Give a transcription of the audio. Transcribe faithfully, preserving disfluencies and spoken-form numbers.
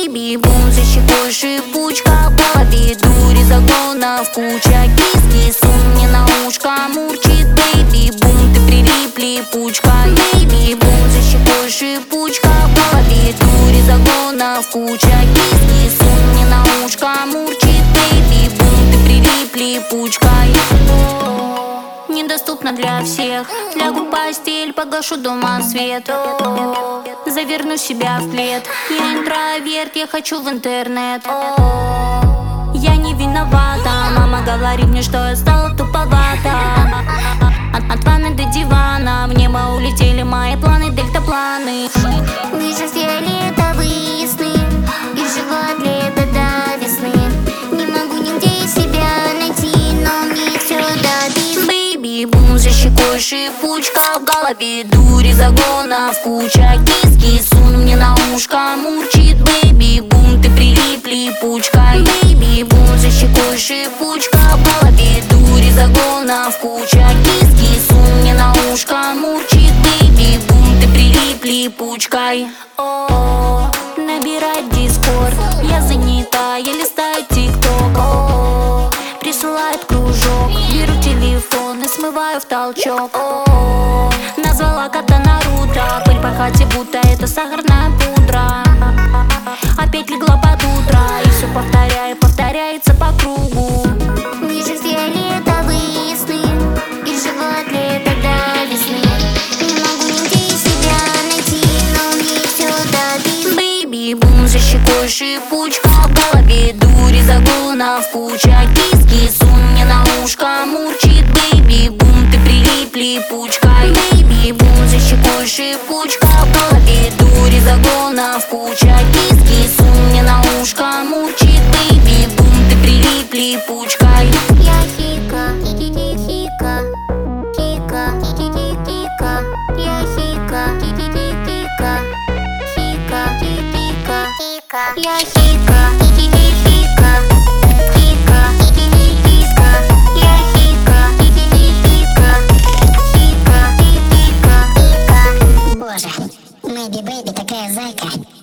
бэйби-бум, за щекой шипучка, в голове дури, загонов куча. Кис-кис, он мне на ушко мурчит. Бэйби-бум, ты прилип, липучка. Бэйби-бум, за щекой шипучка, в голове дури, загонов куча. Кис-кис, он мне на ушко мурчит. Бэйби-бум, ты прилип, липучкой. Недоступна для всех. Лягу в постель, погашу дома свет. Заверну себя в плед. Я интроверт, я хочу в интернет. Я не виновата. Мама говорит мне, что я стала туповата. От, от ванны до дивана в небо улетели мои планы, дельтапланы. Вижу фиолетовые сны и живот лето до весны. Не могу нигде себя найти, но мне все добить. Бэйби-бум, за щекой шипучка, в голове дури, загонов куча. Кис-кис, он мне на ушко мурчит. Бэйби-бум, ты прилип, липучкой. Бэйби-бум, за щекой шипучка, в голове дури, загонов куча. Кис-кис, он мне на ушко мурчит. Бэйби-бум, ты прилип, липучкой. О, набирать дискорд, я занята, я листаю тик-ток. О, присылает кружок, беру телефон и смываю в толчок. О, назвала кота Наруто, пыль по хате, будто это сахарная пудра. Опять легла под утро, и все повторяю, повторяется по кругу. Вижу фиолетовые сны и живот лето до весны. Не могу нигде себя найти, но мне все добить. Бэйби-бум, за щекой шипучка, в голове дури, загонов куча. Кис-кис, он мне на ушко мурчит. Бэйби-бум, ты прилип, липучкой. Бэйби-бум, за щекой шипучка, в голове дури, загонов куча. Кис-кис, он мне на ушко мурчит. Бэйби-бум, ты прилип, липучкой. Я хика, хика, хика, хика, я хика, хика, хика, хика, я хика, хика, хика, хика, я хика, хика, хика, хика. Боже, Мэйби Бэйби такая зайка.